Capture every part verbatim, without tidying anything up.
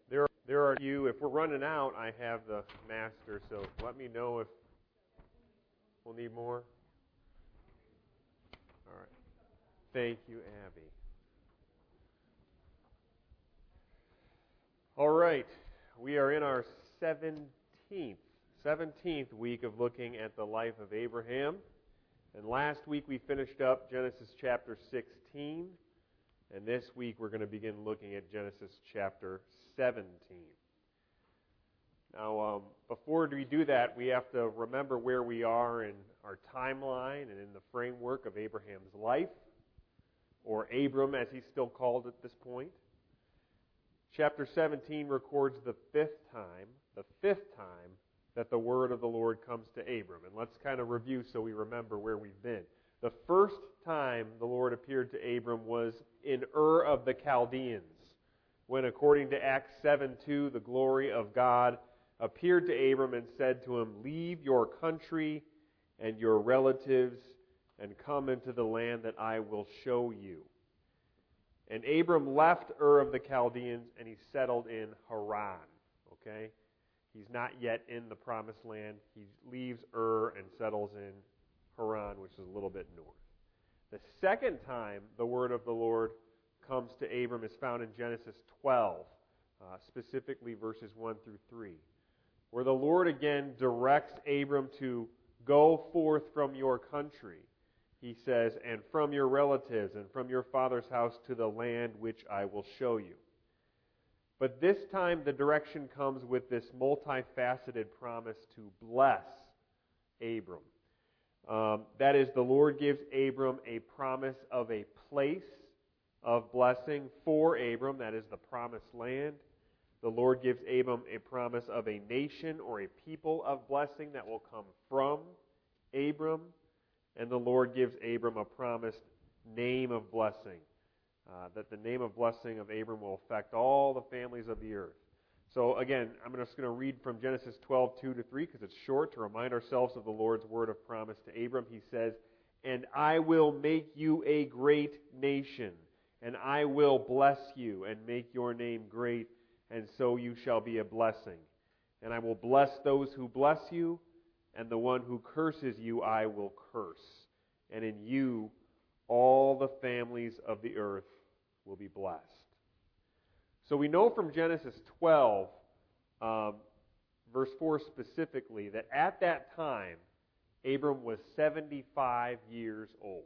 There, there are you. If we're running out, I have the master, so let me know if we'll need more. All right. Thank you, Abby. All right. We are in our seventeenth, seventeenth week of looking at the life of Abraham. And last week we finished up Genesis chapter sixteen. And this week we're going to begin looking at Genesis chapter seventeen. Now, um, before we do that, we have to remember where we are in our timeline and in the framework of Abraham's life, or Abram as he's still called at this point. Chapter seventeen records the fifth time, the fifth time that the word of the Lord comes to Abram. And let's kind of review so we remember where we've been. The first time the Lord appeared to Abram was in Ur of the Chaldeans, when according to Acts seven two, the glory of God appeared to Abram and said to him, "Leave your country and your relatives and come into the land that I will show you." And Abram left Ur of the Chaldeans and he settled in Haran. Okay? He's not yet in the promised land. He leaves Ur and settles in Haran, which is a little bit north. The second time the word of the Lord comes to Abram is found in Genesis twelve, uh, specifically verses one through three, where the Lord again directs Abram to go forth from your country, he says, and from your relatives and from your father's house to the land which I will show you. But this time the direction comes with this multifaceted promise to bless Abram. Um, that is, the Lord gives Abram a promise of a place of blessing for Abram, that is the promised land. The Lord gives Abram a promise of a nation or a people of blessing that will come from Abram. And the Lord gives Abram a promised name of blessing, uh, that the name of blessing of Abram will affect all the families of the earth. So again, I'm just going to read from Genesis twelve, two to three, because it's short, to remind ourselves of the Lord's word of promise to Abram. He says, "And I will make you a great nation, and I will bless you and make your name great, and so you shall be a blessing. And I will bless those who bless you, and the one who curses you I will curse. And in you all the families of the earth will be blessed." So we know from Genesis twelve, um, verse four specifically, that at that time, Abram was seventy-five years old.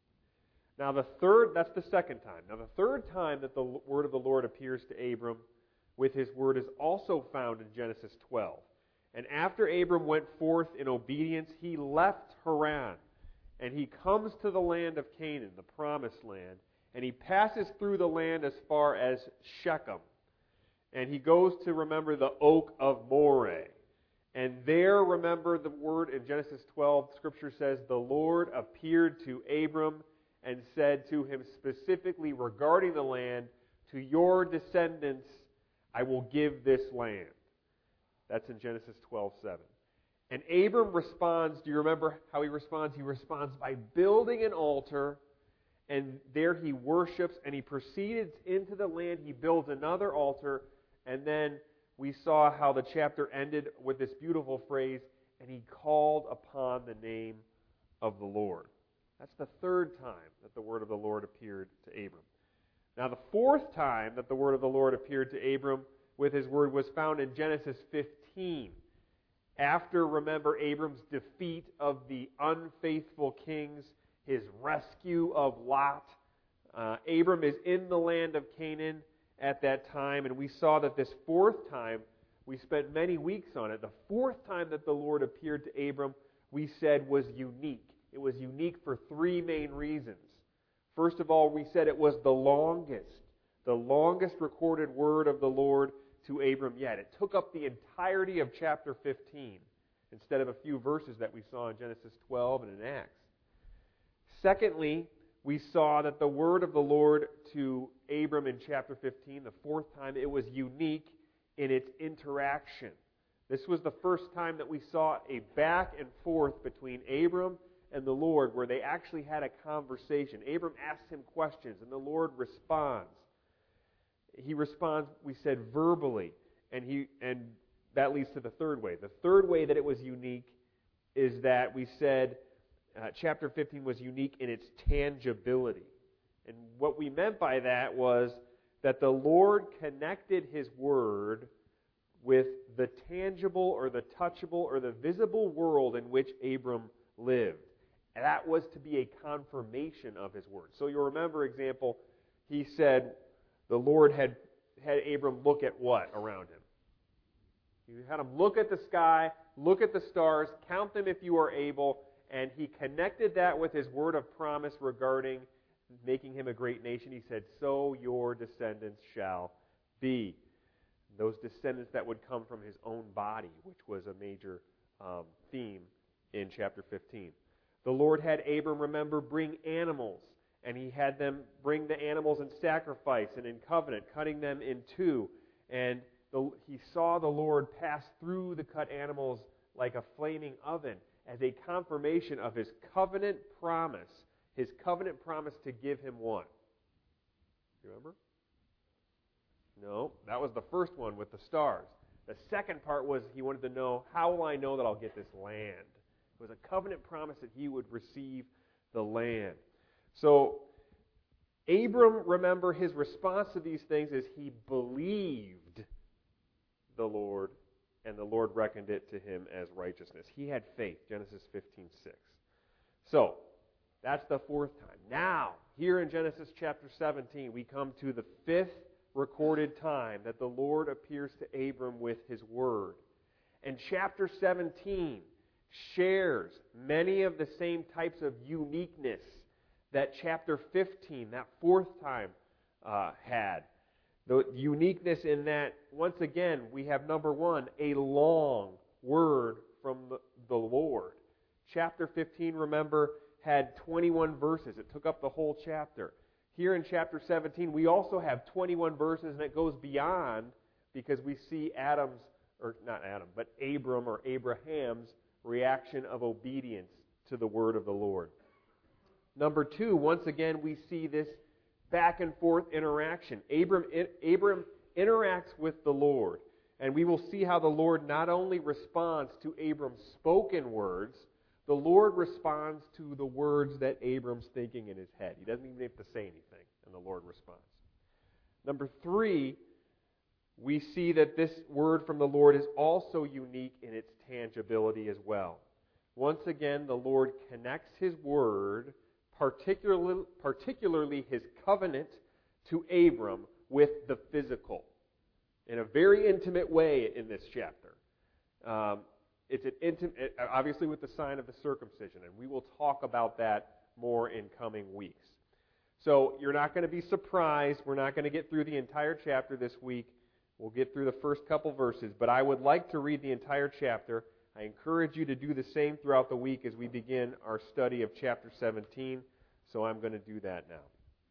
Now the third, that's the second time. Now the third time that the word of the Lord appears to Abram with his word is also found in Genesis twelve. And after Abram went forth in obedience, he left Haran, and he comes to the land of Canaan, the promised land, and he passes through the land as far as Shechem. And he goes to, remember, the oak of Moreh. And there, remember the word in Genesis twelve, Scripture says, the Lord appeared to Abram and said to him specifically regarding the land, "To your descendants I will give this land." That's in Genesis twelve seven. And Abram responds, do you remember how he responds? He responds by building an altar, and there he worships, and he proceeds into the land. He builds another altar, and then we saw how the chapter ended with this beautiful phrase, "And he called upon the name of the Lord." That's the third time that the word of the Lord appeared to Abram. Now the fourth time that the word of the Lord appeared to Abram with his word was found in Genesis fifteen. After, remember, Abram's defeat of the unfaithful kings, his rescue of Lot. Uh, Abram is in the land of Canaan at that time, and we saw that this fourth time, we spent many weeks on it, the fourth time that the Lord appeared to Abram, we said was unique. It was unique for three main reasons. First of all, we said it was the longest, the longest recorded word of the Lord to Abram yet. It took up the entirety of chapter fifteen instead of a few verses that we saw in Genesis twelve and in Acts. Secondly, we saw that the word of the Lord to Abram in chapter fifteen, the fourth time, it was unique in its interaction. This was the first time that we saw a back and forth between Abram and the Lord, where they actually had a conversation. Abram asks him questions, and the Lord responds. he responds, we said, verbally. And he and that leads to the third way. The third way that it was unique is that we said uh, chapter fifteen was unique in its tangibility. And what we meant by that was that the Lord connected His Word with the tangible or the touchable or the visible world in which Abram lived. And that was to be a confirmation of His Word. So you'll remember, example, he said the Lord had had Abram look at what around him? He had him look at the sky, look at the stars, count them if you are able, and he connected that with His word of promise regarding making him a great nation. He said, so your descendants shall be. Those descendants that would come from his own body, which was a major um, theme in chapter fifteen. The Lord had Abram, remember, bring animals, and he had them bring the animals in sacrifice and in covenant, cutting them in two. And the, he saw the Lord pass through the cut animals like a flaming oven as a confirmation of His covenant promise. His covenant promise to give him what? Remember? No, that was the first one with the stars. The second part was he wanted to know, how will I know that I'll get this land? It was a covenant promise that he would receive the land. So, Abram, remember, his response to these things is he believed the Lord, and the Lord reckoned it to him as righteousness. He had faith, Genesis fifteen six. So, that's the fourth time. Now, here in Genesis chapter seventeen, we come to the fifth recorded time that the Lord appears to Abram with His Word. And chapter seventeen shares many of the same types of uniqueness that chapter fifteen, that fourth time, uh, had. The uniqueness in that, once again, we have number one, a long word from the, the Lord. Chapter fifteen, remember, had twenty-one verses. It took up the whole chapter. Here in chapter seventeen, we also have twenty-one verses, and it goes beyond because we see Adam's, or not Adam, but Abram or Abraham's reaction of obedience to the word of the Lord. Number two, once again, we see this back and forth interaction. Abram, Abram interacts with the Lord, and we will see how the Lord not only responds to Abram's spoken words, the Lord responds to the words that Abram's thinking in his head. He doesn't even have to say anything, and the Lord responds. Number three, we see that this word from the Lord is also unique in its tangibility as well. Once again, the Lord connects His word, particularly, particularly His covenant, to Abram with the physical in a very intimate way in this chapter. Um, it's an intimate, obviously with the sign of the circumcision, and we will talk about that more in coming weeks. So you're not going to be surprised. We're not going to get through the entire chapter this week. We'll get through the first couple verses, but I would like to read the entire chapter. I encourage you to do the same throughout the week as we begin our study of chapter seventeen, so I'm going to do that now.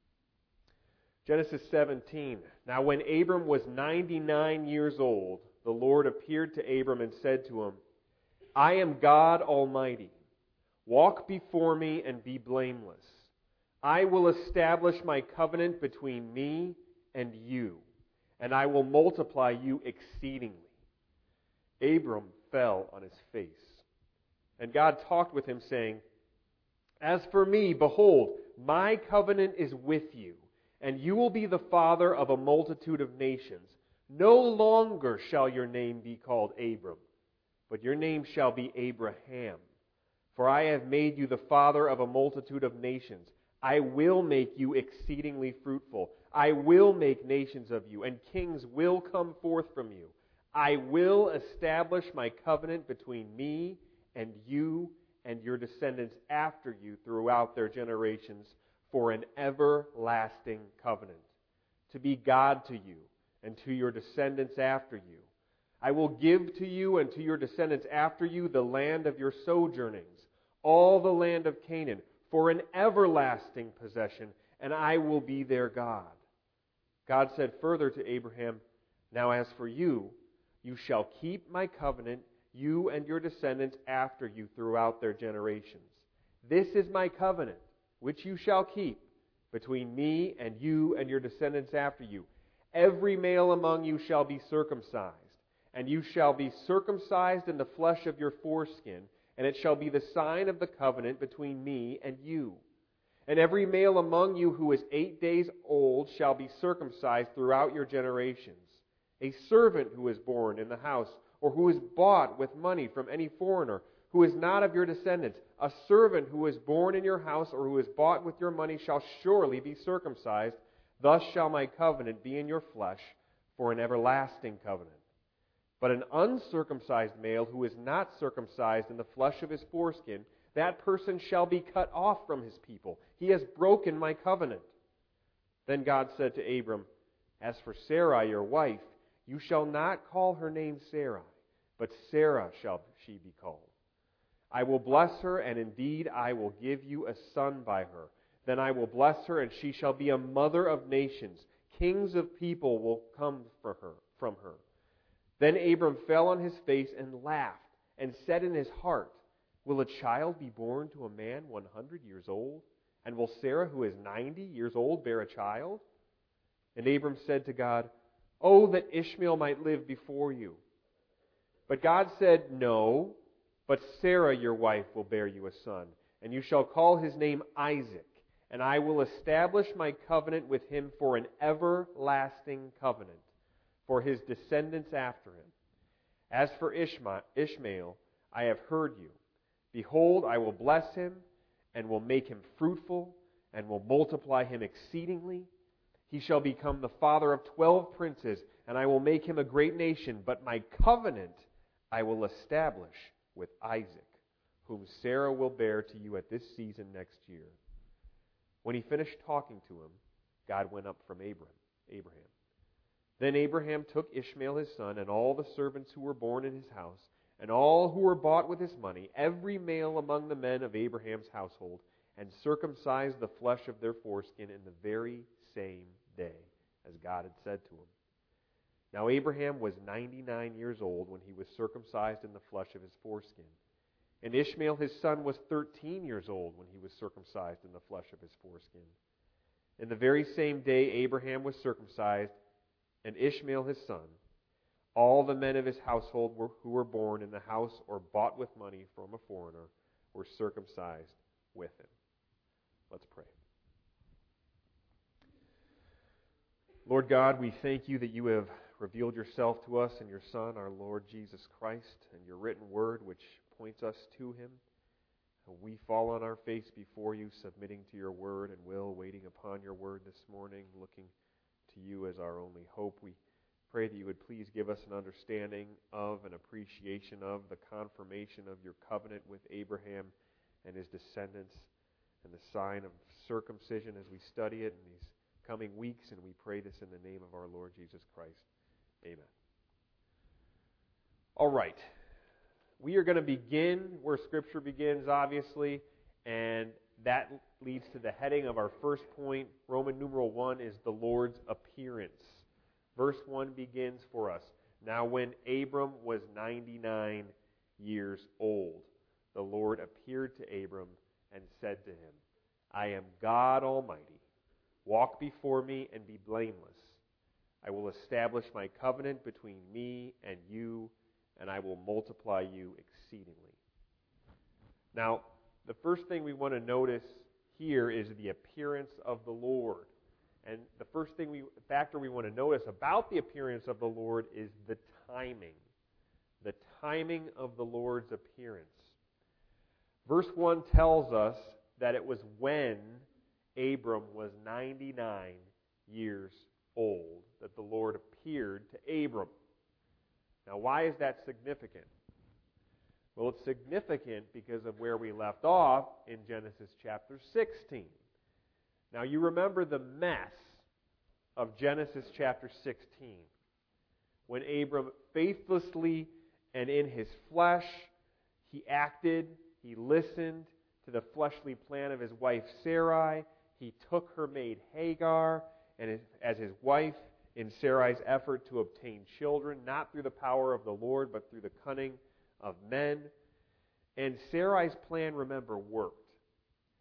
Genesis seventeen. Now when Abram was ninety-nine years old, the Lord appeared to Abram and said to him, I am God Almighty. Walk before me and be blameless. I will establish my covenant between me and you, and I will multiply you exceedingly. Abram fell on his face. And God talked with him, saying, As for me, behold, my covenant is with you, and you will be the father of a multitude of nations. No longer shall your name be called Abram, but your name shall be Abraham. For I have made you the father of a multitude of nations. I will make you exceedingly fruitful. I will make nations of you, and kings will come forth from you. I will establish my covenant between me and you and your descendants after you throughout their generations for an everlasting covenant, to be God to you and to your descendants after you. I will give to you and to your descendants after you the land of your sojournings, all the land of Canaan, for an everlasting possession, and I will be their God. God said further to Abraham, Now as for you, you shall keep my covenant, you and your descendants after you throughout their generations. This is my covenant, which you shall keep between me and you and your descendants after you. Every male among you shall be circumcised, and you shall be circumcised in the flesh of your foreskin, and it shall be the sign of the covenant between me and you. And every male among you who is eight days old shall be circumcised throughout your generations. A servant who is born in the house, or who is bought with money from any foreigner, who is not of your descendants, a servant who is born in your house, or who is bought with your money, shall surely be circumcised. Thus shall my covenant be in your flesh for an everlasting covenant. But an uncircumcised male who is not circumcised in the flesh of his foreskin, that person shall be cut off from his people. He has broken my covenant. Then God said to Abram, As for Sarai, your wife, you shall not call her name Sarai, but Sarah shall she be called. I will bless her, and indeed I will give you a son by her. Then I will bless her, and she shall be a mother of nations. Kings of people will come for her, from her. Then Abram fell on his face and laughed, and said in his heart, Will a child be born to a man one hundred years old? And will Sarah, who is ninety years old, bear a child? And Abram said to God, Oh, that Ishmael might live before you. But God said, No, but Sarah your wife will bear you a son, and you shall call his name Isaac, and I will establish my covenant with him for an everlasting covenant, for his descendants after him. As for Ishmael, I have heard you. Behold, I will bless him, and will make him fruitful, and will multiply him exceedingly. He shall become the father of twelve princes, and I will make him a great nation, but my covenant I will establish with Isaac, whom Sarah will bear to you at this season next year. When he finished talking to him, God went up from Abram, Abraham. Then Abraham took Ishmael his son, and all the servants who were born in his house, and all who were bought with his money, every male among the men of Abraham's household, and circumcised the flesh of their foreskin in the very same day, as God had said to him. Now Abraham was ninety-nine years old when he was circumcised in the flesh of his foreskin. And Ishmael his son was thirteen years old when he was circumcised in the flesh of his foreskin. In the very same day Abraham was circumcised, and Ishmael his son. All the men of his household were, who were born in the house or bought with money from a foreigner were circumcised with him. Let's pray. Lord God, we thank you that you have revealed yourself to us in your Son, our Lord Jesus Christ, and your written word which points us to him. And we fall on our face before you, submitting to your word and will, waiting upon your word this morning, looking to you as our only hope. We pray that you would please give us an understanding of, an appreciation of, the confirmation of your covenant with Abraham and his descendants, and the sign of circumcision as we study it in these coming weeks, and we pray this in the name of our Lord Jesus Christ. Amen. All right. We are going to begin where Scripture begins, obviously, and that leads to the heading of our first point. Roman numeral one is the Lord's appearance. Verse one begins for us. Now when Abram was ninety-nine years old, the Lord appeared to Abram and said to him, I am God Almighty. Walk before me and be blameless. I will establish my covenant between me and you, and I will multiply you exceedingly. Now, the first thing we want to notice here is the appearance of the Lord. And the first thing we factor we want to notice about the appearance of the Lord is the timing. The timing of the Lord's appearance. Verse one tells us that it was when Abram was ninety-nine years old that the Lord appeared to Abram. Now, why is that significant? Well, it's significant because of where we left off in Genesis chapter sixteen. Now, you remember the mess of Genesis chapter sixteen, when Abram faithlessly and in his flesh, he acted, he listened to the fleshly plan of his wife Sarai. He took her maid Hagar and as his wife in Sarai's effort to obtain children, not through the power of the Lord, but through the cunning of men. And Sarai's plan, remember, worked.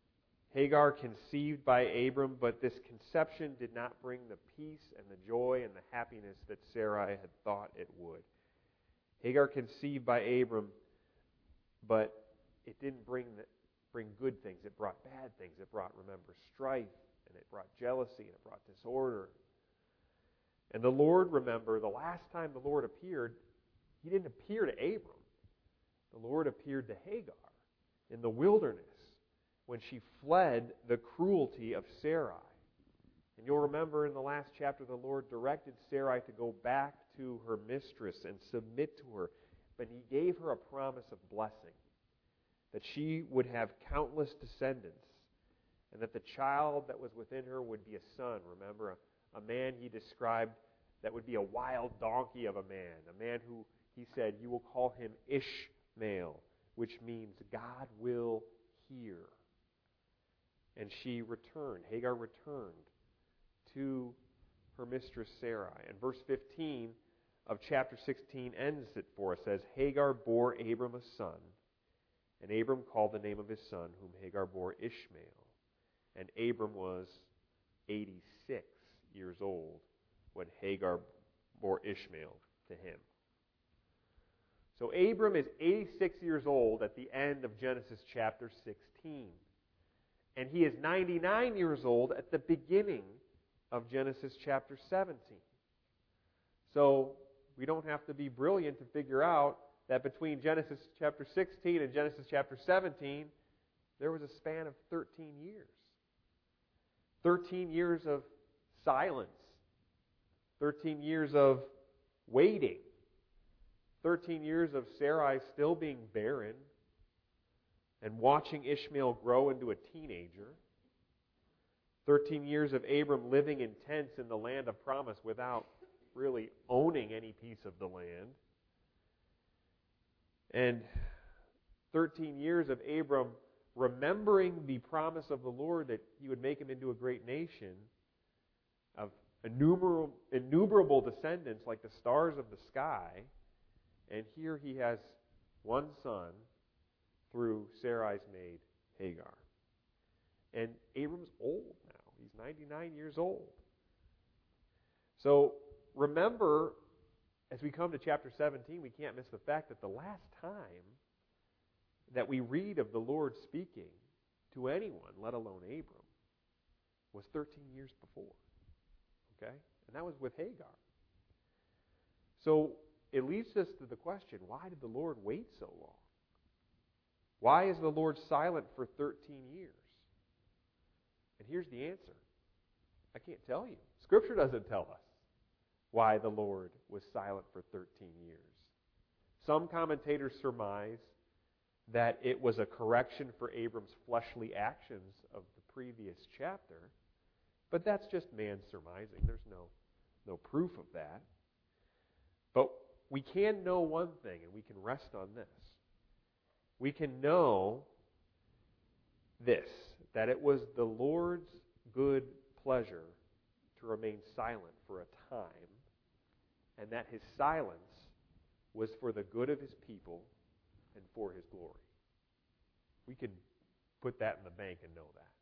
Hagar conceived by Abram, but this conception did not bring the peace and the joy and the happiness that Sarai had thought it would. Hagar conceived by Abram, but it didn't bring the, bring good things. It brought bad things. It brought, remember, strife, and it brought jealousy, and it brought disorder. And the Lord, remember, the last time the Lord appeared, He didn't appear to Abram. The Lord appeared to Hagar in the wilderness when she fled the cruelty of Sarai. And you'll remember in the last chapter, the Lord directed Sarai to go back to her mistress and submit to her. But He gave her a promise of blessing, that she would have countless descendants, and that the child that was within her would be a son. Remember, a, a man He described that would be a wild donkey of a man, a man who He said, you will call him Ishmael, which means God will hear. And she returned, Hagar returned to her mistress Sarai. And verse fifteen of chapter sixteen ends it for us, says, Hagar bore Abram a son, and Abram called the name of his son, whom Hagar bore Ishmael. And Abram was eighty-six years old when Hagar bore Ishmael to him. So Abram is eighty-six years old at the end of Genesis chapter sixteen. And he is ninety-nine years old at the beginning of Genesis chapter seventeen. So we don't have to be brilliant to figure out that between Genesis chapter sixteen and Genesis chapter seventeen, there was a span of thirteen years. thirteen years of silence. thirteen years of waiting. thirteen years of Sarai still being barren and watching Ishmael grow into a teenager. thirteen years of Abram living in tents in the land of promise without really owning any piece of the land. And thirteen years of Abram remembering the promise of the Lord that He would make him into a great nation of innumerable, innumerable descendants like the stars of the sky. And here he has one son through Sarai's maid, Hagar. And Abram's old now. He's ninety-nine years old. So remember, as we come to chapter seventeen, we can't miss the fact that the last time that we read of the Lord speaking to anyone, let alone Abram, was thirteen years before. Okay? And that was with Hagar. So it leads us to the question, why did the Lord wait so long? Why is the Lord silent for thirteen years? And here's the answer. I can't tell you. Scripture doesn't tell us why the Lord was silent for thirteen years. Some commentators surmise that it was a correction for Abram's fleshly actions of the previous chapter, but that's just man surmising. There's no, no proof of that. But we can know one thing, and we can rest on this. We can know this, that it was the Lord's good pleasure to remain silent for a time, and that His silence was for the good of His people and for His glory. We can put that in the bank and know that.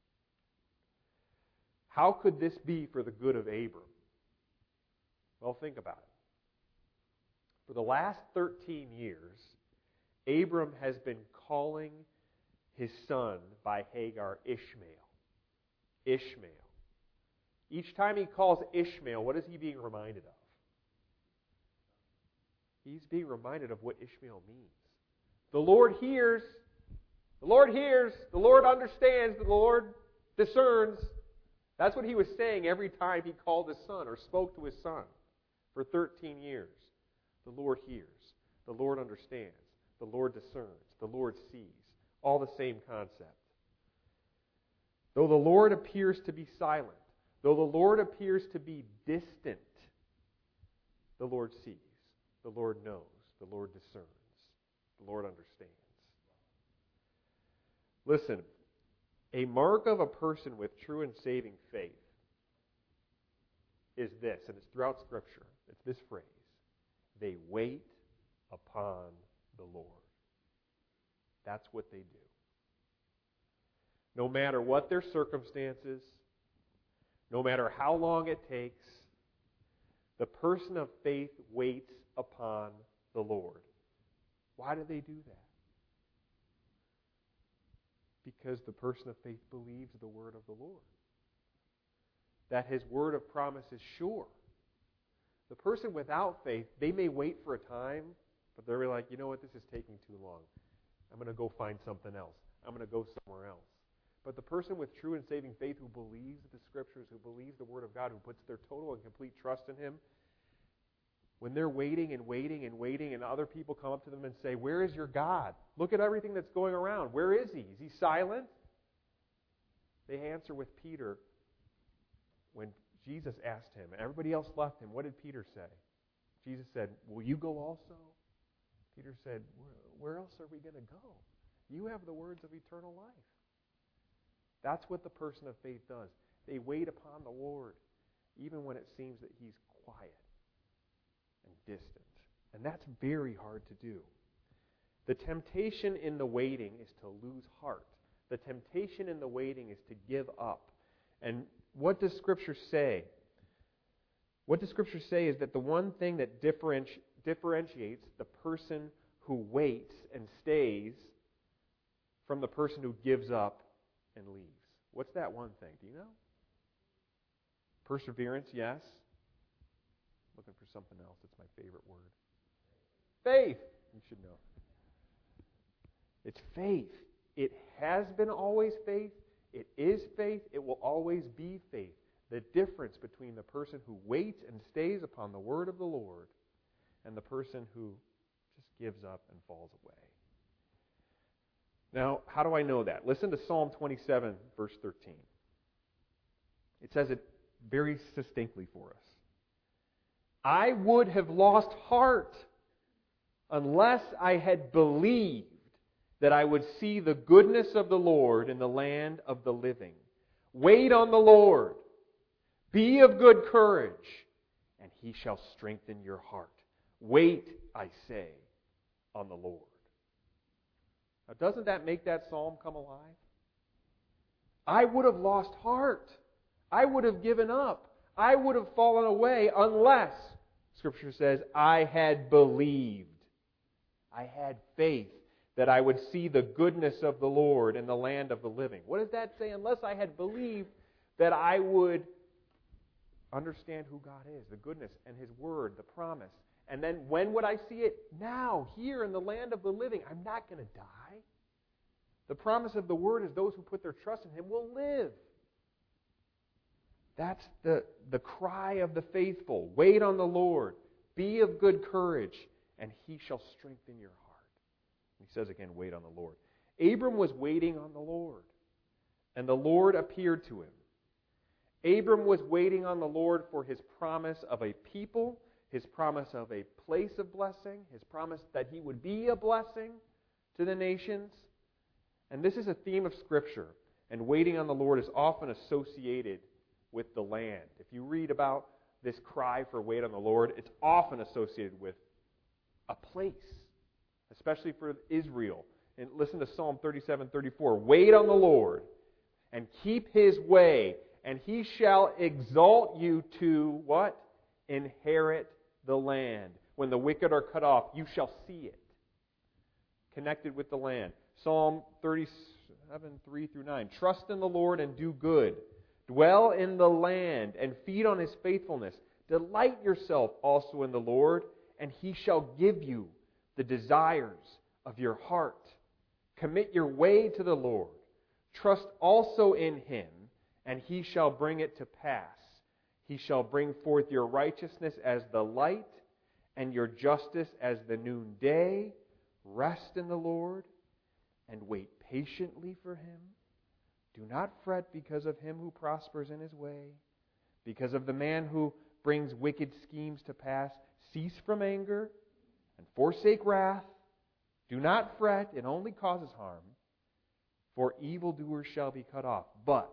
How could this be for the good of Abram? Well, think about it. For the last thirteen years, Abram has been calling his son by Hagar Ishmael. Ishmael. Each time he calls Ishmael, what is he being reminded of? He's being reminded of what Ishmael means. The Lord hears. The Lord hears. The Lord understands. The Lord discerns. That's what he was saying every time he called his son or spoke to his son for thirteen years. The Lord hears. The Lord understands. The Lord discerns. The Lord sees. All the same concept. Though the Lord appears to be silent, though the Lord appears to be distant, the Lord sees. The Lord knows. The Lord discerns. The Lord understands. Listen, a mark of a person with true and saving faith is this, and it's throughout Scripture. It's this phrase. They wait upon the Lord. That's what they do. no matter what their circumstances, no matter how long it takes, the person of faith waits upon the Lord. Why do they do that? Because the person of faith believes the word of the Lord. That His word of promise is sure. The person without faith, they may wait for a time, but they're like, you know what, this is taking too long. I'm going to go find something else. I'm going to go somewhere else. But the person with true and saving faith who believes the Scriptures, who believes the Word of God, who puts their total and complete trust in Him, when they're waiting and waiting and waiting and other people come up to them and say, where is your God? Look at everything that's going around. Where is He? Is He silent? They answer with Peter when Jesus asked him. Everybody else left him. What did Peter say? Jesus said, will you go also? Peter said, where else are we going to go? You have the words of eternal life. That's what the person of faith does. They wait upon the Lord, even when it seems that He's quiet and distant. And that's very hard to do. The temptation in the waiting is to lose heart. The temptation in the waiting is to give up. And what does Scripture say? What does Scripture say is that the one thing that differenti- differentiates the person who waits and stays from the person who gives up and leaves. What's that one thing? Do you know? Perseverance, yes. Looking for something else. It's my favorite word. Faith. You should know. It's faith. It has been always faith. It is faith. It will always be faith. The difference between the person who waits and stays upon the word of the Lord and the person who just gives up and falls away. Now, how do I know that? Listen to Psalm twenty-seven, verse thirteen. It says it very succinctly for us. I would have lost heart unless I had believed that I would see the goodness of the Lord in the land of the living. Wait on the Lord. Be of good courage, and He shall strengthen your heart. Wait, I say, on the Lord. Now, doesn't that make that psalm come alive? I would have lost heart. I would have given up. I would have fallen away unless, Scripture says, I had believed. I had faith that I would see the goodness of the Lord in the land of the living. What does that say? Unless I had believed that I would understand who God is, the goodness and His Word, the promise. And then when would I see it? Now, here in the land of the living. I'm not going to die. The promise of the Word is those who put their trust in Him will live. That's the, the cry of the faithful. Wait on the Lord. Be of good courage, and He shall strengthen your heart. He says again, wait on the Lord. Abram was waiting on the Lord, and the Lord appeared to him. Abram was waiting on the Lord for His promise of a people, His promise of a place of blessing, His promise that he would be a blessing to the nations. And this is a theme of Scripture, and waiting on the Lord is often associated with the land. If you read about this cry for wait on the Lord, it's often associated with a place, especially for Israel. And listen to Psalm thirty-seven thirty-four. Wait on the Lord and keep His way, and He shall exalt you to what? Inherit the land. When the wicked are cut off, you shall see it. Connected with the land. Psalm thirty-seven three through nine. Trust in the Lord and do good. Dwell in the land and feed on His faithfulness. Delight yourself also in the Lord, and He shall give you the desires of your heart. Commit your way to the Lord. Trust also in Him, and He shall bring it to pass. He shall bring forth your righteousness as the light, and your justice as the noonday. Rest in the Lord, and wait patiently for Him. Do not fret because of him who prospers in his way, because of the man who brings wicked schemes to pass. Cease from anger and forsake wrath. Do not fret, it only causes harm, for evildoers shall be cut off. But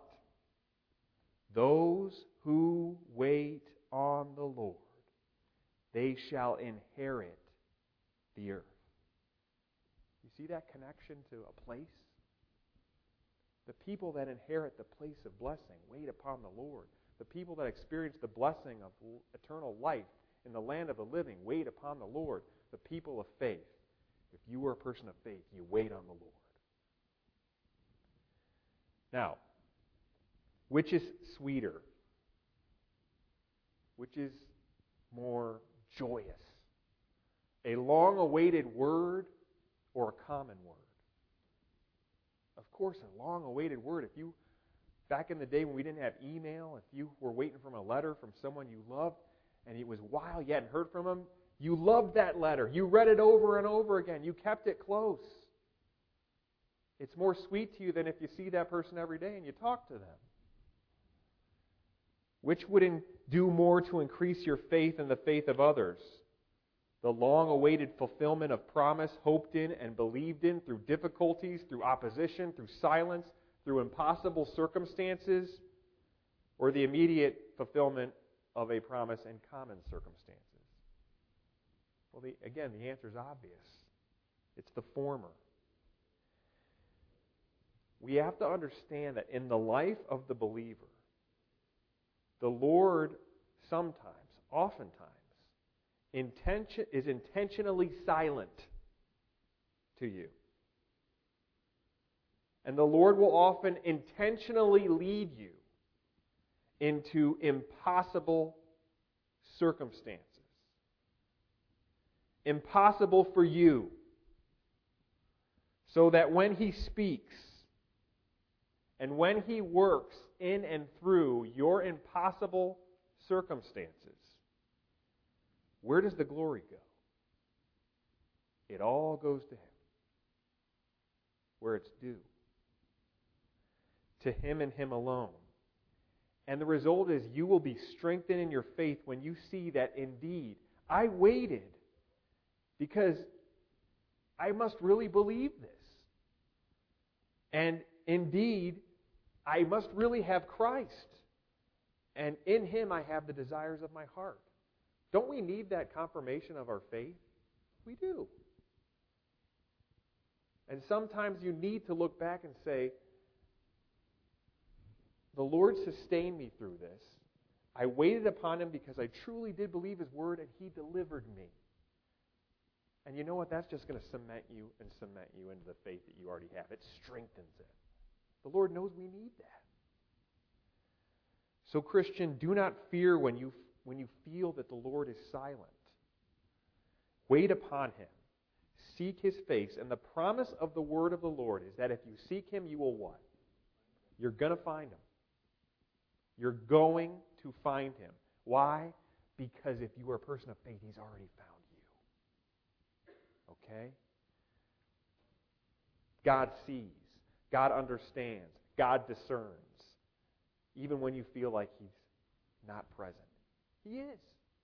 those who wait on the Lord, they shall inherit the earth. You see that connection to a place? The people that inherit the place of blessing wait upon the Lord. The people that experience the blessing of eternal life in the land of the living wait upon the Lord. The people of faith. If you are a person of faith, you wait on the Lord. Now, which is sweeter? Which is more joyous? A long-awaited word or a common word? Of course, a long-awaited word. If you, back in the day when we didn't have email, if you were waiting for a letter from someone you loved, and it was a while you hadn't heard from them, you loved that letter. You read it over and over again. You kept it close. It's more sweet to you than if you see that person every day and you talk to them. Which would in, do more to increase your faith and the faith of others? The long-awaited fulfillment of promise hoped in and believed in through difficulties, through opposition, through silence, through impossible circumstances, or the immediate fulfillment of a promise in common circumstances? Well, the, again, the answer is obvious. It's the former. We have to understand that in the life of the believer, the Lord sometimes, oftentimes, intention, is intentionally silent to you. And the Lord will often intentionally lead you into impossible circumstances. Impossible for you. So that when He speaks and when He works in and through your impossible circumstances, where does the glory go? It all goes to Him, where it's due. To Him and Him alone. And the result is you will be strengthened in your faith when you see that indeed, I waited because I must really believe this. And indeed, I must really have Christ. And in Him I have the desires of my heart. Don't we need that confirmation of our faith? We do. And sometimes you need to look back and say, the Lord sustained me through this. I waited upon Him because I truly did believe His Word and He delivered me. And you know what? That's just going to cement you and cement you into the faith that you already have. It strengthens it. The Lord knows we need that. So, Christian, do not fear when you when you feel that the Lord is silent. Wait upon Him. Seek His face. And the promise of the word of the Lord is that if you seek Him, you will what? You're going to find Him. You're going to find Him. Why? Because if you are a person of faith, He's already found you. Okay? God sees. God understands. God discerns. Even when you feel like He's not present. He is.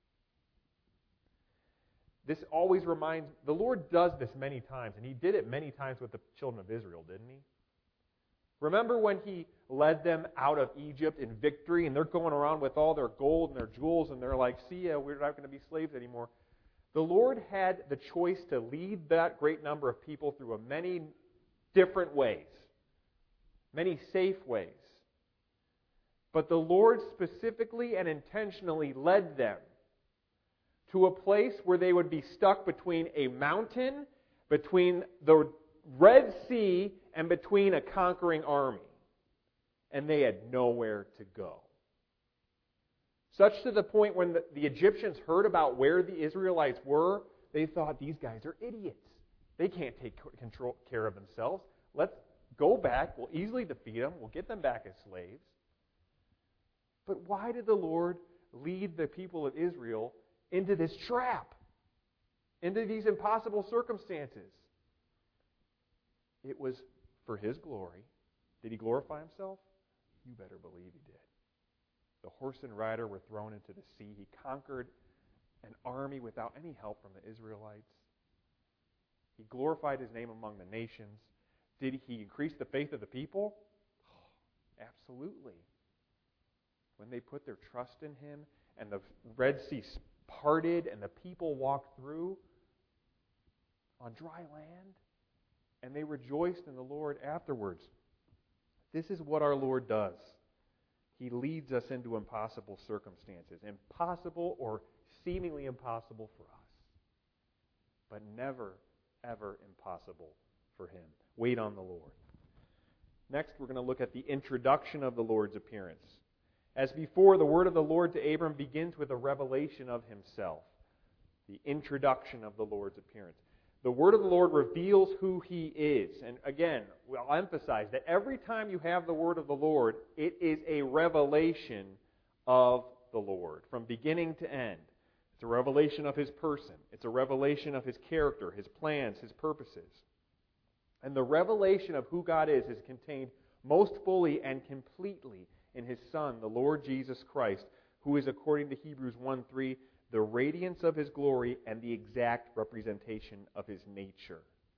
This always reminds, the Lord does this many times, and He did it many times with the children of Israel, didn't He? Remember when He led them out of Egypt in victory, and they're going around with all their gold and their jewels, and they're like, see ya, we're not going to be slaves anymore. The Lord had the choice to lead that great number of people through many different ways, many safe ways. But the Lord specifically and intentionally led them to a place where they would be stuck between a mountain, between the Red Sea, and between a conquering army. And they had nowhere to go. Such to the point when the, the Egyptians heard about where the Israelites were, they thought, these guys are idiots. They can't take control, care of themselves. Let's go back. We'll easily defeat them. We'll get them back as slaves. But why did the Lord lead the people of Israel into this trap? Into these impossible circumstances? It was for His glory. Did He glorify Himself? You better believe He did. The horse and rider were thrown into the sea. He conquered an army without any help from the Israelites. He glorified His name among the nations. Did He increase the faith of the people? Oh, absolutely. When they put their trust in Him and the Red Sea parted and the people walked through on dry land and they rejoiced in the Lord afterwards. This is what our Lord does. He leads us into impossible circumstances, impossible or seemingly impossible for us, but never, ever impossible for Him. Wait on the Lord. Next, we're going to look at the introduction of the Lord's appearance. As before, the word of the Lord to Abram begins with a revelation of Himself, the introduction of the Lord's appearance. The word of the Lord reveals who He is. And again, I'll emphasize that every time you have the word of the Lord, it is a revelation of the Lord from beginning to end. It's a revelation of His person. It's a revelation of His character, His plans, His purposes. And the revelation of who God is is contained most fully and completely in His Son, the Lord Jesus Christ, who is, according to Hebrews one three, the radiance of His glory and the exact representation of His nature.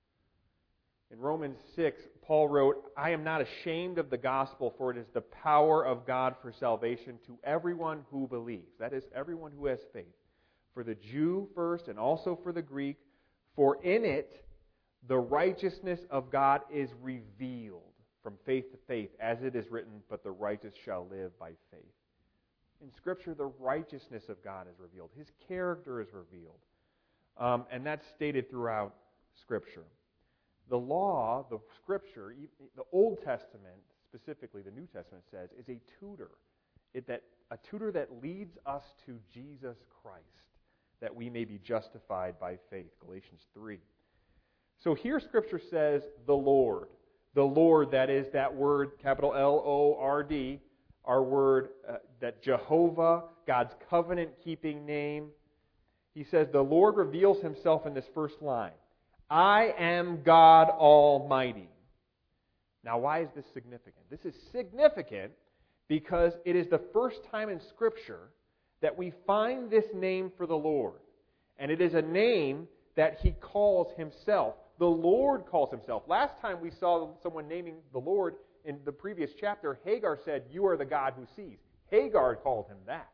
In Romans six, Paul wrote, I am not ashamed of the gospel, for it is the power of God for salvation to everyone who believes. That is, everyone who has faith. For the Jew first and also for the Greek, for in it the righteousness of God is revealed from faith to faith, as it is written, but the righteous shall live by faith. In Scripture, the righteousness of God is revealed. His character is revealed. Um, and that's stated throughout Scripture. The law, the Scripture, the Old Testament, specifically the New Testament says, is a tutor. It, that, a tutor that leads us to Jesus Christ, that we may be justified by faith. Galatians three. So here Scripture says, the Lord. The Lord, that is that word, capital L O R D, our word, uh, that Jehovah, God's covenant-keeping name. He says, the Lord reveals Himself in this first line. I am God Almighty. Now, why is this significant? This is significant because it is the first time in Scripture that we find this name for the Lord. And it is a name that He calls Himself. The Lord calls Himself. Last time we saw someone naming the Lord in the previous chapter, Hagar said, you are the God who sees. Hagar called Him that.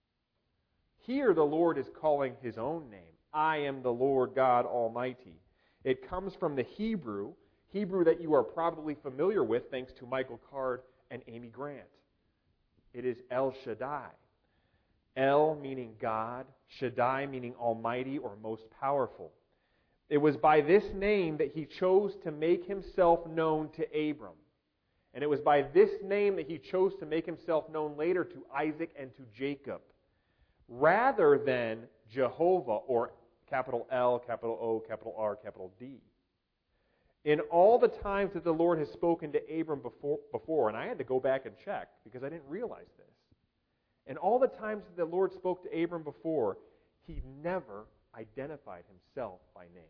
Here the Lord is calling His own name. I am the Lord God Almighty. It comes from the Hebrew, Hebrew that you are probably familiar with thanks to Michael Card and Amy Grant. It is El Shaddai. El meaning God, Shaddai meaning Almighty or most powerful. It was by this name that He chose to make Himself known to Abram. And it was by this name that He chose to make Himself known later to Isaac and to Jacob, rather than Jehovah or capital L, capital O, capital R, capital D. In all the times that the Lord has spoken to Abram before, before, and I had to go back and check because I didn't realize this. In all the times that the Lord spoke to Abram before, He never identified Himself by name.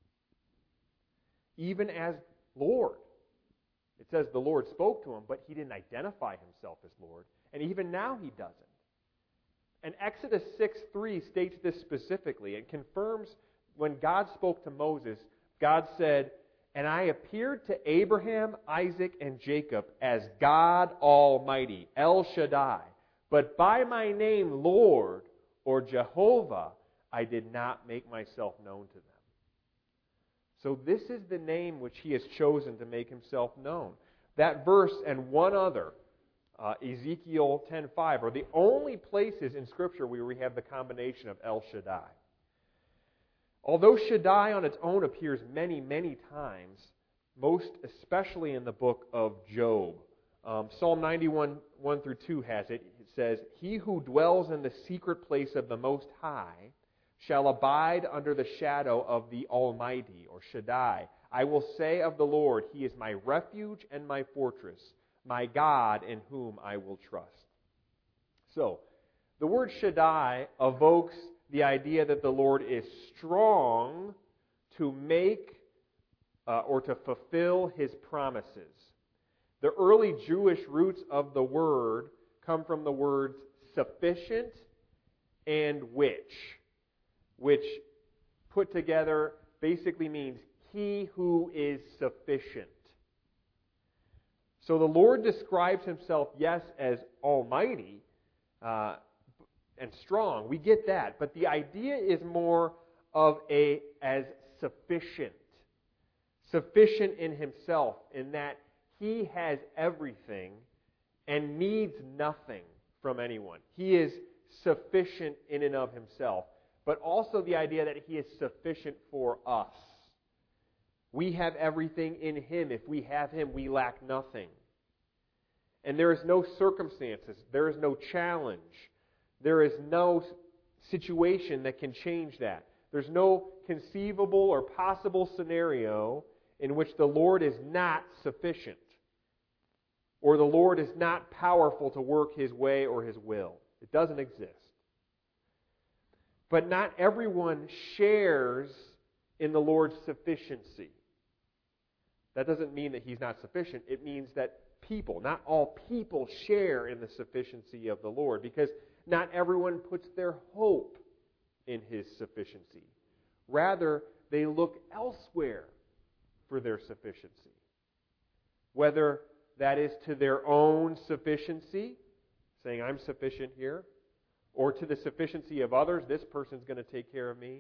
Even as Lord. It says the Lord spoke to him, but He didn't identify Himself as Lord. And even now He doesn't. And Exodus six three states this specifically. It confirms when God spoke to Moses, God said, and I appeared to Abraham, Isaac, and Jacob as God Almighty, El Shaddai. But by my name, Lord, or Jehovah, I did not make myself known to them. So this is the name which He has chosen to make Himself known. That verse and one other, uh, Ezekiel ten five, are the only places in Scripture where we have the combination of El Shaddai. Although Shaddai on its own appears many, many times, most especially in the book of Job. Um, Psalm ninety-one, one through two has it. It says, He who dwells in the secret place of the Most High shall abide under the shadow of the Almighty, or Shaddai. I will say of the Lord, He is my refuge and my fortress, my God in whom I will trust. So, the word Shaddai evokes the idea that the Lord is strong to make uh, or to fulfill His promises. The early Jewish roots of the word come from the words sufficient and which, which put together basically means He who is sufficient. So the Lord describes Himself, yes, as almighty uh, and strong. We get that. But the idea is more of a as sufficient. Sufficient in Himself, in that He has everything and needs nothing from anyone. He is sufficient in and of himself, but also the idea that he is sufficient for us. We have everything in him. If we have him, we lack nothing. And there is no circumstances, there is no challenge, there is no situation that can change that. There's no conceivable or possible scenario in which the Lord is not sufficient, or the Lord is not powerful to work his way or his will. It doesn't exist. But not everyone shares in the Lord's sufficiency. That doesn't mean that he's not sufficient. It means that people, not all people, share in the sufficiency of the Lord, because not everyone puts their hope in his sufficiency. Rather, they look elsewhere for their sufficiency. Whether that is to their own sufficiency, saying, I'm sufficient here, or to the sufficiency of others, this person's going to take care of me.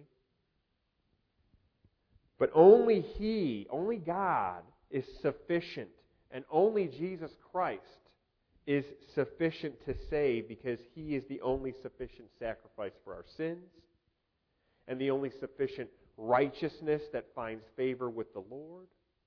But only He, only God is sufficient, and only Jesus Christ is sufficient to save, because He is the only sufficient sacrifice for our sins and the only sufficient righteousness that finds favor with the Lord.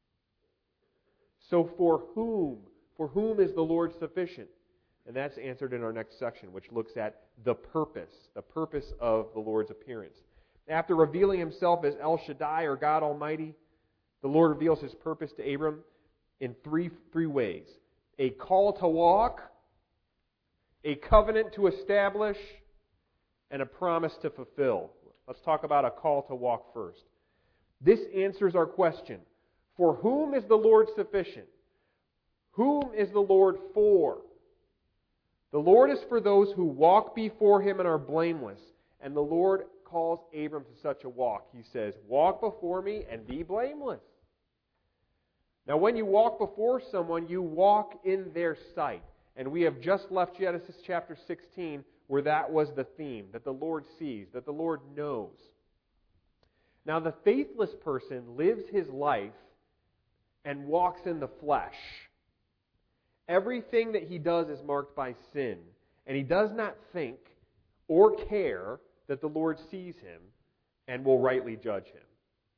So for whom? For whom is the Lord sufficient? And that's answered in our next section, which looks at the purpose, the purpose of the Lord's appearance. After revealing Himself as El Shaddai, or God Almighty, the Lord reveals His purpose to Abram in three, three ways. A call to walk, a covenant to establish, and a promise to fulfill. Let's talk about a call to walk first. This answers our question. For whom is the Lord sufficient? Whom is the Lord for? The Lord is for those who walk before Him and are blameless. And the Lord calls Abram to such a walk. He says, walk before me and be blameless. Now when you walk before someone, you walk in their sight. And we have just left Genesis chapter sixteen, where that was the theme, that the Lord sees, that the Lord knows. Now the faithless person lives his life and walks in the flesh. Everything that he does is marked by sin, and he does not think or care that the Lord sees him and will rightly judge him.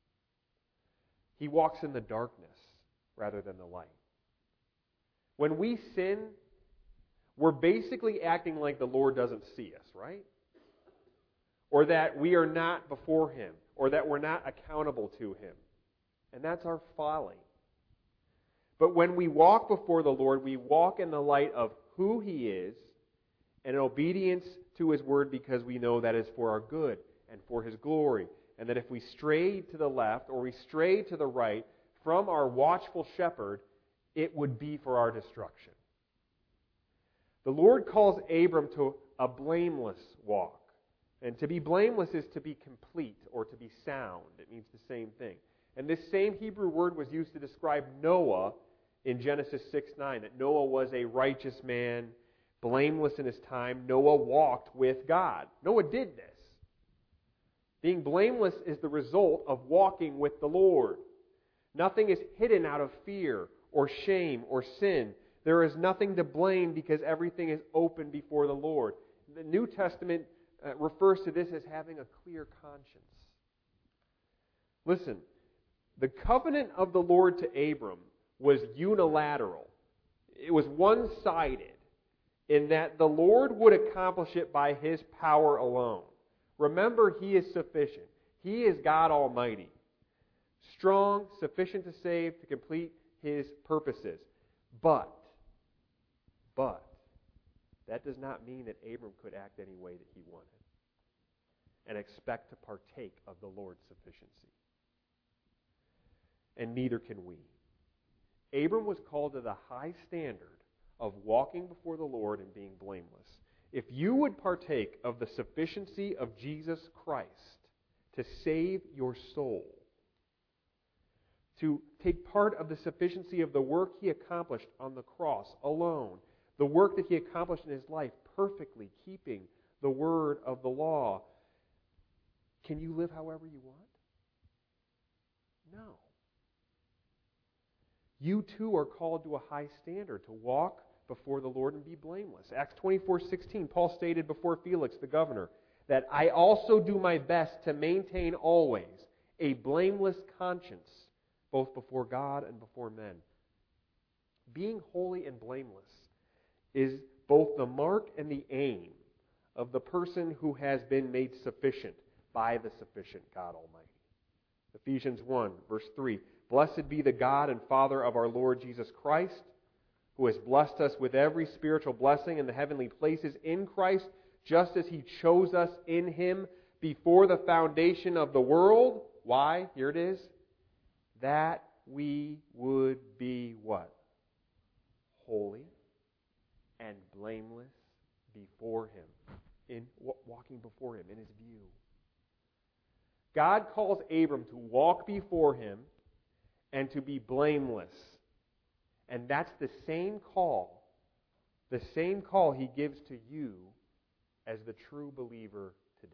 He walks in the darkness rather than the light. When we sin, we're basically acting like the Lord doesn't see us, right? Or that we are not before Him, or that we're not accountable to Him. And that's our folly. But when we walk before the Lord, we walk in the light of who He is and in obedience to His Word, because we know that is for our good and for His glory. And that if we stray to the left or we stray to the right from our watchful shepherd, it would be for our destruction. The Lord calls Abram to a blameless walk. And to be blameless is to be complete or to be sound. It means the same thing. And this same Hebrew word was used to describe Noah in Genesis six nine, that Noah was a righteous man, blameless in his time. Noah walked with God. Noah did this. Being blameless is the result of walking with the Lord. Nothing is hidden out of fear or shame or sin. There is nothing to blame because everything is open before the Lord. The New Testament uh, refers to this as having a clear conscience. Listen, the covenant of the Lord to Abram was unilateral. It was one-sided in that the Lord would accomplish it by His power alone. Remember, He is sufficient. He is God Almighty. Strong, sufficient to save, to complete His purposes. But, but, that does not mean that Abram could act any way that he wanted and expect to partake of the Lord's sufficiency. And neither can we. Abram was called to the high standard of walking before the Lord and being blameless. If you would partake of the sufficiency of Jesus Christ to save your soul, to take part of the sufficiency of the work He accomplished on the cross alone, the work that He accomplished in His life perfectly, keeping the word of the law, can you live however you want? No. you too are called to a high standard, to walk before the Lord and be blameless. Acts twenty-four sixteen, Paul stated before Felix, the governor, that I also do my best to maintain always a blameless conscience, both before God and before men. Being holy and blameless is both the mark and the aim of the person who has been made sufficient by the sufficient God Almighty. Ephesians one, verse three, Blessed be the God and Father of our Lord Jesus Christ, who has blessed us with every spiritual blessing in the heavenly places in Christ, just as He chose us in Him before the foundation of the world. Why? Here it is. That we would be what? Holy and blameless before Him, in walking before Him, in His view. God calls Abram to walk before Him and to be blameless. And that's the same call, the same call He gives to you as the true believer today.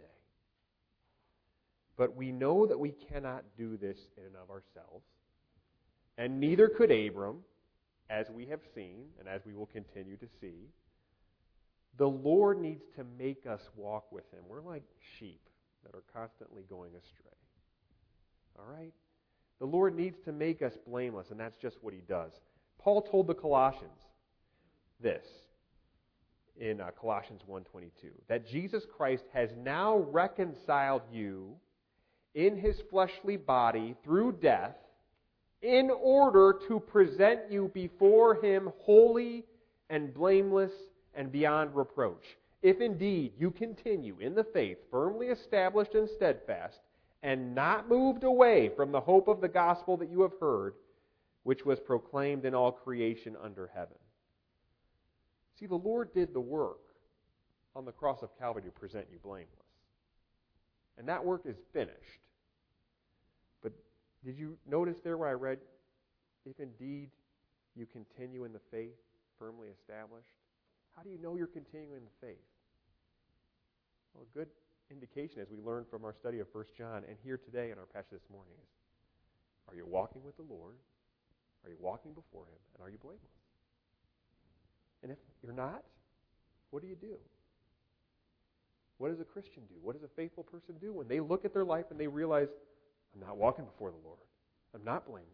But we know that we cannot do this in and of ourselves, and neither could Abram, as we have seen, and as we will continue to see. The Lord needs to make us walk with Him. We're like sheep that are constantly going astray. All right? The Lord needs to make us blameless, and that's just what He does. Paul told the Colossians this in uh, Colossians one twenty-two, that Jesus Christ has now reconciled you in His fleshly body through death in order to present you before Him holy and blameless and beyond reproach. If indeed you continue in the faith, firmly established and steadfast, and not moved away from the hope of the gospel that you have heard, which was proclaimed in all creation under heaven. See, the Lord did the work on the cross of Calvary to present you blameless. And that work is finished. But did you notice there where I read, if indeed you continue in the faith, firmly established? How do you know you're continuing in the faith? Well, a good indication, as we learned from our study of First John and here today in our passage this morning, is, are you walking with the Lord? Are you walking before Him? And are you blameless? And if you're not, what do you do? What does a Christian do? What does a faithful person do when they look at their life and they realize, I'm not walking before the Lord. I'm not blameless.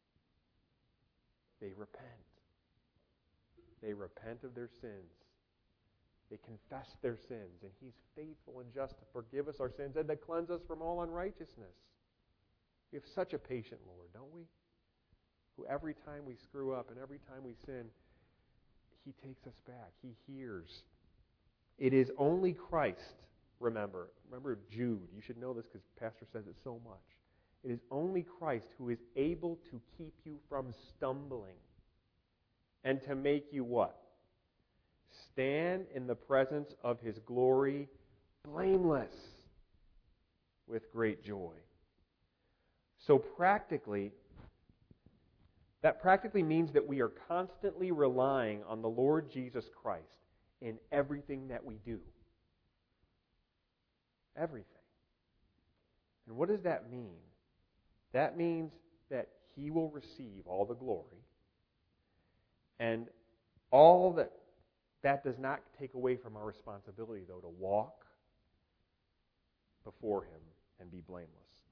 They repent. They repent of their sins. They confess their sins, and He's faithful and just to forgive us our sins and to cleanse us from all unrighteousness. We have such a patient Lord, don't we? Who every time we screw up and every time we sin, He takes us back. He hears. It is only Christ, remember. Remember Jude. You should know this because Pastor says it so much. It is only Christ who is able to keep you from stumbling and to make you what? Stand in the presence of His glory blameless with great joy. So practically, that practically means that we are constantly relying on the Lord Jesus Christ in everything that we do. Everything. And what does that mean? That means that He will receive all the glory, and all that that does not take away from our responsibility, though, to walk before Him and be blameless.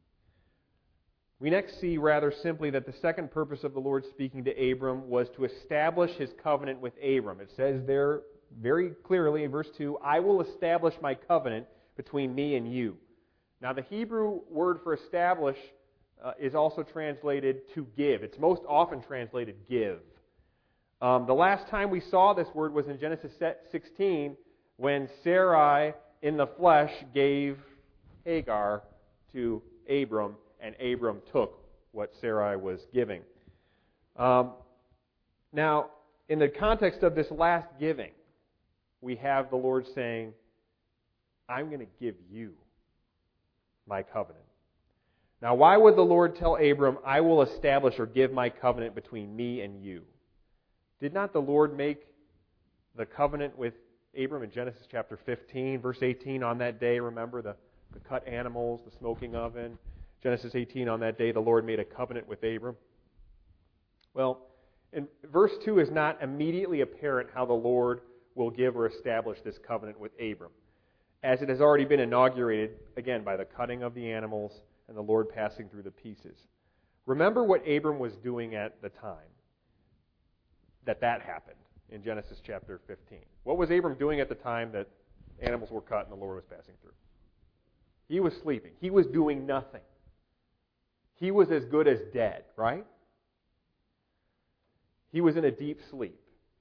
We next see rather simply that the second purpose of the Lord speaking to Abram was to establish His covenant with Abram. It says there very clearly in verse two, I will establish my covenant between me and you. Now the Hebrew word for establish uh, is also translated to give. It's most often translated give. Um, the last time we saw this word was in Genesis sixteen when Sarai in the flesh gave Hagar to Abram, and Abram took what Sarai was giving. Um, now, in the context of this last giving, we have the Lord saying, I'm going to give you my covenant. Now, why would the Lord tell Abram, I will establish or give my covenant between me and you? Did not the Lord make the covenant with Abram in Genesis chapter fifteen, verse eighteen, on that day, remember, the, the cut animals, the smoking oven? Genesis eighteen, on that day, the Lord made a covenant with Abram. Well, And verse two is not immediately apparent how the Lord will give or establish this covenant with Abram, as it has already been inaugurated, again, by the cutting of the animals and the Lord passing through the pieces. Remember what Abram was doing at the time that that happened in Genesis chapter fifteen. What was Abram doing at the time that animals were cut and the Lord was passing through? He was sleeping. He was doing nothing. He was as good as dead, right? He was in a deep sleep.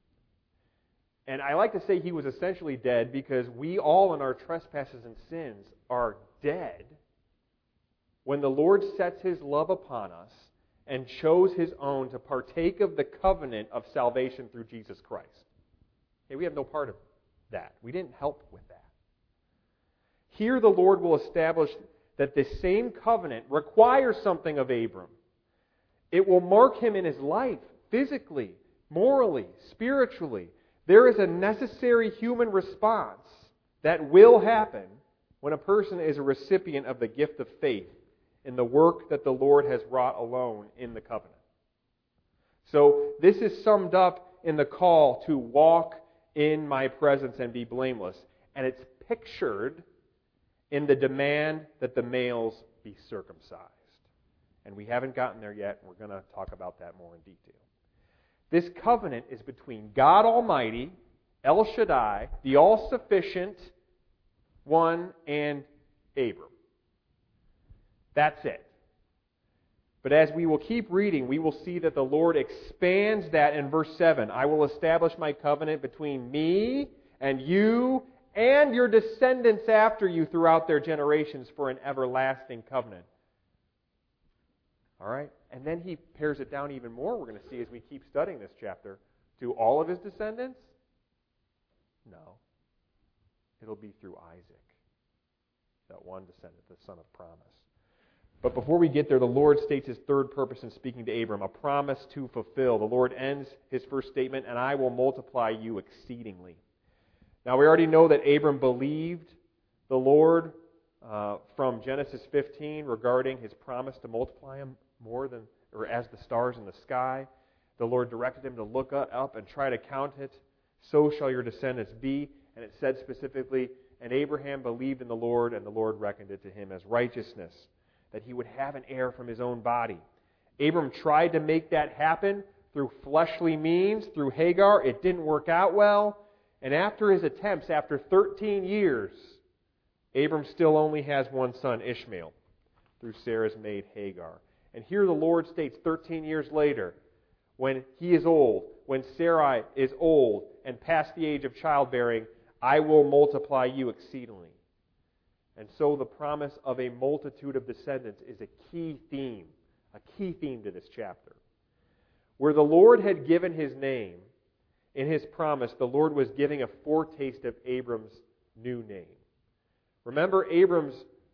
And I like to say he was essentially dead because we all in our trespasses and sins are dead when the Lord sets His love upon us and chose His own to partake of the covenant of salvation through Jesus Christ. Okay, we have no part of that. We didn't help with that. Here the Lord will establish that this same covenant requires something of Abram. It will mark him in his life, physically, morally, spiritually. There is a necessary human response that will happen when a person is a recipient of the gift of faith in the work that the Lord has wrought alone in the covenant. So this is summed up in the call to walk in my presence and be blameless. And it's pictured in the demand that the males be circumcised. And we haven't gotten there yet, and we're going to talk about that more in detail. This covenant is between God Almighty, El Shaddai, the all-sufficient one, and Abram. That's it. But as we will keep reading, we will see that the Lord expands that in verse seven. I will establish my covenant between me and you and your descendants after you throughout their generations for an everlasting covenant. All right? And then he pares it down even more, we're going to see as we keep studying this chapter. To all of his descendants? No. It'll be through Isaac, that one descendant, the son of promise. But before we get there, the Lord states His third purpose in speaking to Abram, a promise to fulfill. The Lord ends His first statement, and I will multiply you exceedingly. Now, we already know that Abram believed the Lord uh, from Genesis fifteen regarding His promise to multiply him more than, or as the stars in the sky. The Lord directed him to look up and try to count it. So shall your descendants be. And it said specifically, and Abraham believed in the Lord, and the Lord reckoned it to him as righteousness, that he would have an heir from his own body. Abram tried to make that happen through fleshly means, through Hagar. It didn't work out well. And after his attempts, after thirteen years, Abram still only has one son, Ishmael, through Sarah's maid Hagar. And here the Lord states thirteen years later, when he is old, when Sarai is old and past the age of childbearing, I will multiply you exceedingly. And so the promise of a multitude of descendants is a key theme, a key theme to this chapter. Where the Lord had given His name, in His promise, the Lord was giving a foretaste of Abram's new name. Remember, Abram's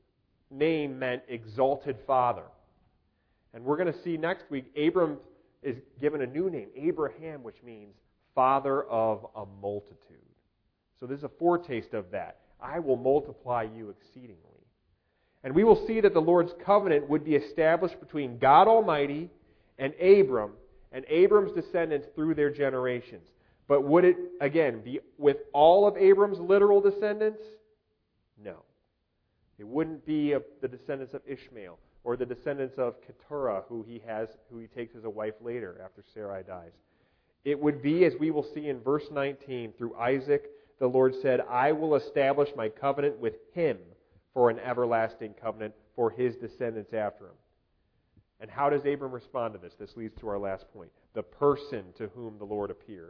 name meant exalted father. And we're going to see next week, Abram is given a new name, Abraham, which means father of a multitude. So this is a foretaste of that. I will multiply you exceedingly. And we will see that the Lord's covenant would be established between God Almighty and Abram and Abram's descendants through their generations. But would it, again, be with all of Abram's literal descendants? No. It wouldn't be of the descendants of Ishmael or the descendants of Keturah, who he has, who he takes as a wife later after Sarai dies. It would be, as we will see in verse nineteen, through Isaac. The Lord said, I will establish my covenant with him for an everlasting covenant for his descendants after him. And how does Abram respond to this? This leads to our last point. The person to whom the Lord appeared.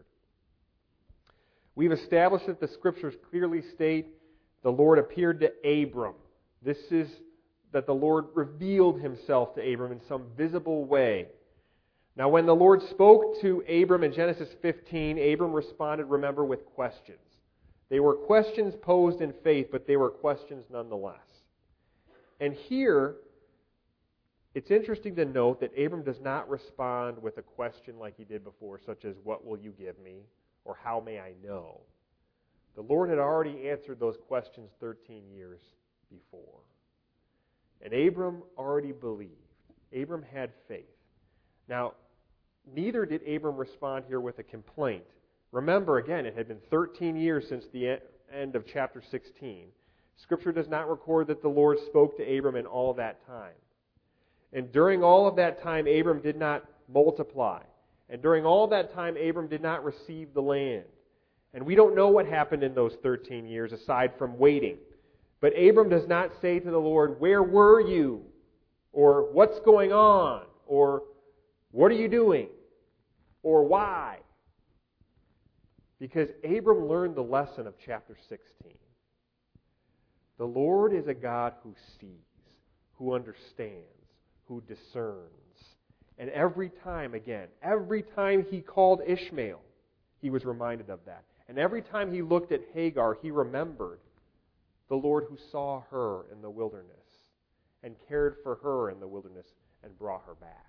We've established that the Scriptures clearly state the Lord appeared to Abram. This is that the Lord revealed Himself to Abram in some visible way. Now, when the Lord spoke to Abram in Genesis fifteen, Abram responded, remember, with questions. They were questions posed in faith, but they were questions nonetheless. And here, it's interesting to note that Abram does not respond with a question like he did before, such as, what will you give me? Or how may I know? The Lord had already answered those questions thirteen years before. And Abram already believed. Abram had faith. Now, neither did Abram respond here with a complaint. Remember, again, it had been thirteen years since the end of chapter sixteen. Scripture does not record that the Lord spoke to Abram in all that time. And during all of that time, Abram did not multiply. And during all that time, Abram did not receive the land. And we don't know what happened in those thirteen years aside from waiting. But Abram does not say to the Lord, "Where were you?" Or "What's going on?" Or "What are you doing?" Or "Why?" Because Abram learned the lesson of chapter sixteen. The Lord is a God who sees, who understands, who discerns. And every time, again, every time he called Ishmael, he was reminded of that. And every time he looked at Hagar, he remembered the Lord who saw her in the wilderness and cared for her in the wilderness and brought her back.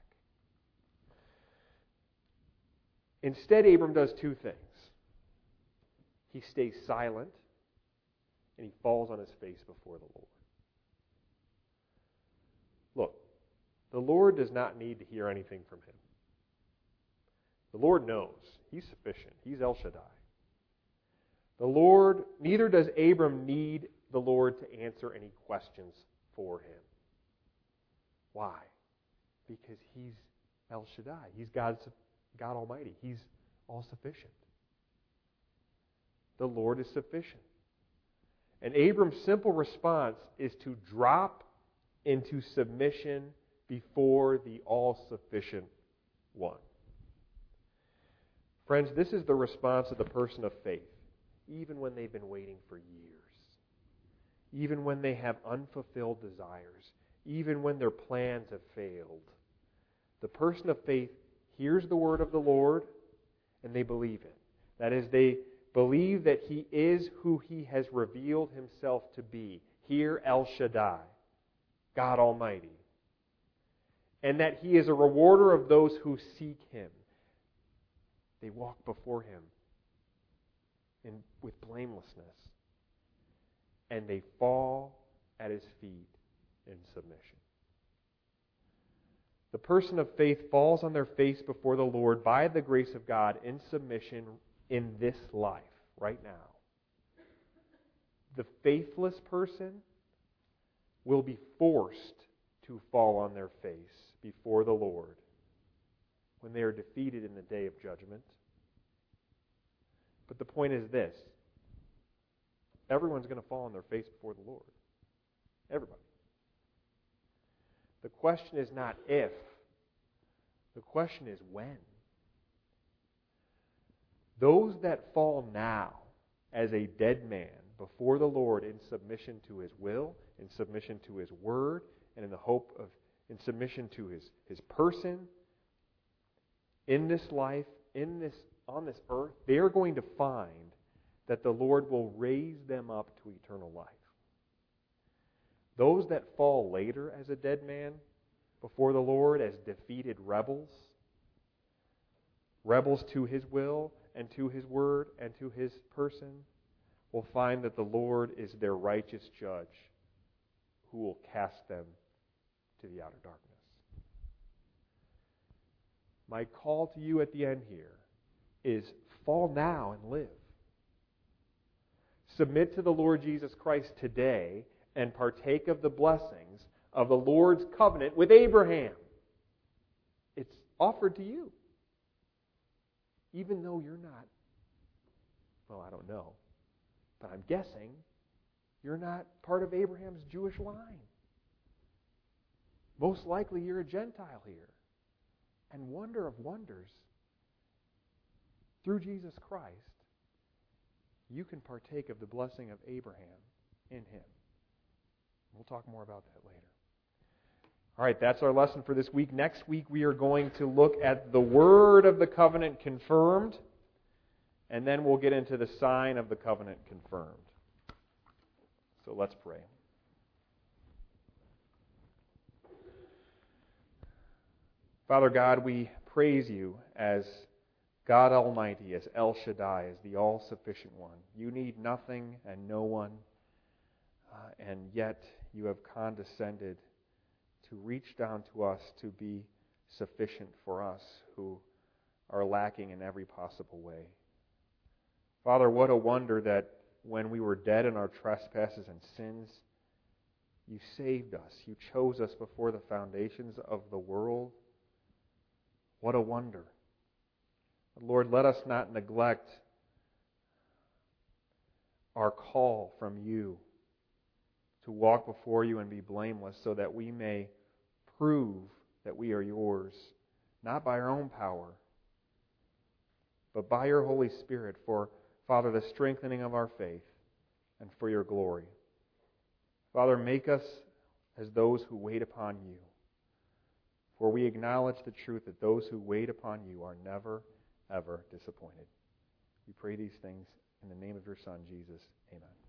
Instead, Abram does two things. He stays silent, and he falls on his face before the Lord. Look, the Lord does not need to hear anything from him. The Lord knows. He's sufficient. He's El Shaddai. The Lord, neither does Abram need the Lord to answer any questions for him. Why? Because he's El Shaddai. He's God, God Almighty. He's all-sufficient. The Lord is sufficient. And Abram's simple response is to drop into submission before the all-sufficient one. Friends, this is the response of the person of faith, even when they've been waiting for years, even when they have unfulfilled desires, even when their plans have failed. The person of faith hears the word of the Lord and they believe it. That is, they believe that He is who He has revealed Himself to be. Here, El Shaddai, God Almighty. And that He is a rewarder of those who seek Him. They walk before Him in, with blamelessness. And they fall at His feet in submission. The person of faith falls on their face before the Lord by the grace of God in submission in this life, right now. The faithless person will be forced to fall on their face before the Lord when they are defeated in the day of judgment. But the point is this. Everyone's going to fall on their face before the Lord. Everybody. The question is not if. The question is when. Those that fall now as a dead man before the Lord in submission to His will, in submission to His word, and in the hope of, in submission to His, His person, in this life, in this, on this earth, they are going to find that the Lord will raise them up to eternal life. Those that fall later as a dead man before the Lord as defeated rebels, rebels to His will and to His word and to His person, will find that the Lord is their righteous judge who will cast them to the outer darkness. My call to you at the end here is fall now and live. Submit to the Lord Jesus Christ today and partake of the blessings of the Lord's covenant with Abraham. It's offered to you. Even though you're not, well, I don't know, but I'm guessing you're not part of Abraham's Jewish line. Most likely you're a Gentile here. And wonder of wonders, through Jesus Christ, you can partake of the blessing of Abraham in Him. We'll talk more about that later. All right, that's our lesson for this week. Next week we are going to look at the word of the covenant confirmed, and then we'll get into the sign of the covenant confirmed. So let's pray. Father God, we praise You as God Almighty, as El Shaddai, as the all-sufficient one. You need nothing and no one, uh, and yet You have condescended to reach down to us to be sufficient for us who are lacking in every possible way. Father, what a wonder that when we were dead in our trespasses and sins, you saved us. You chose us before the foundations of the world. What a wonder. Lord, let us not neglect our call from you to walk before you and be blameless, so that we may prove that we are yours, not by our own power, but by your Holy Spirit, for, Father, the strengthening of our faith and for your glory. Father, make us as those who wait upon you, for we acknowledge the truth that those who wait upon you are never, ever disappointed. We pray these things in the name of your Son, Jesus. Amen.